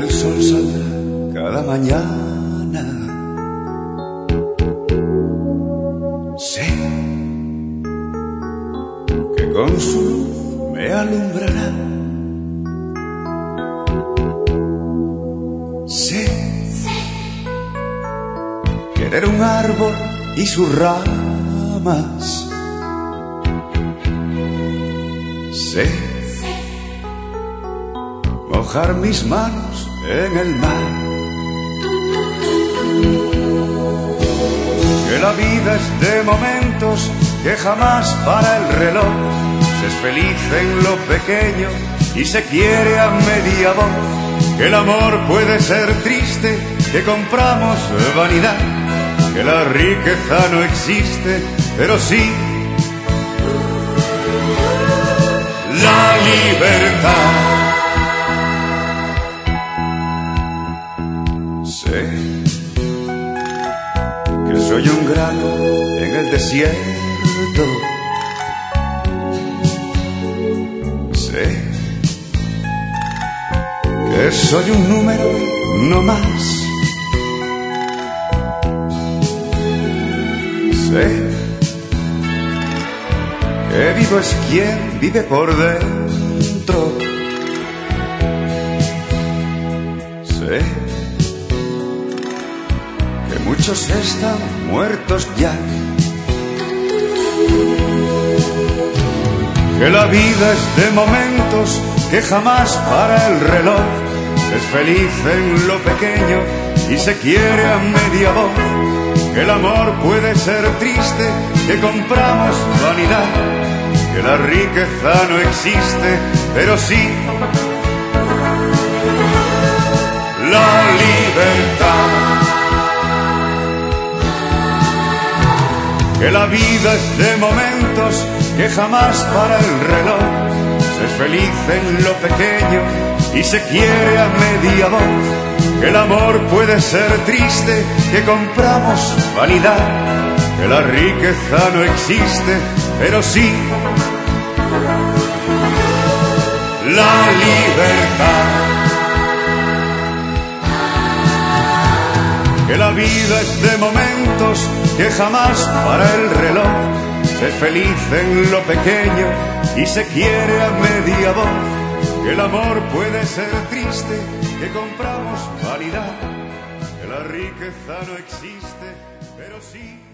el sol saldrá cada mañana. Sé que con su luz me alumbrará. Sé querer un árbol y sus ramas. Sé mojar mis manos en el mar. Que la vida es de momentos, que jamás para el reloj. Se es feliz en lo pequeño y se quiere a media voz. Que el amor puede ser triste, que compramos vanidad. Que la riqueza no existe, pero sí la libertad. Sé que soy un grano en el desierto. Sé que soy un número no más. Sé que vivo es quien vive por dentro. Sé que muchos están muertos ya. Que la vida es de momentos, que jamás para el reloj. Es feliz en lo pequeño y se quiere a media voz. Que el amor puede ser triste, que compramos vanidad. Que la riqueza no existe, pero sí la libertad. Que la vida es de momentos, que jamás para el reloj. Se es feliz en lo pequeño y se quiere a media voz. Que el amor puede ser triste, que compramos vanidad. Que la riqueza no existe, pero sí la libertad. Que la vida es de momentos, que jamás para el reloj. Se es feliz en lo pequeño y se quiere a media voz. Que el amor puede ser triste, que compramos vanidad. Que la riqueza no existe, pero sí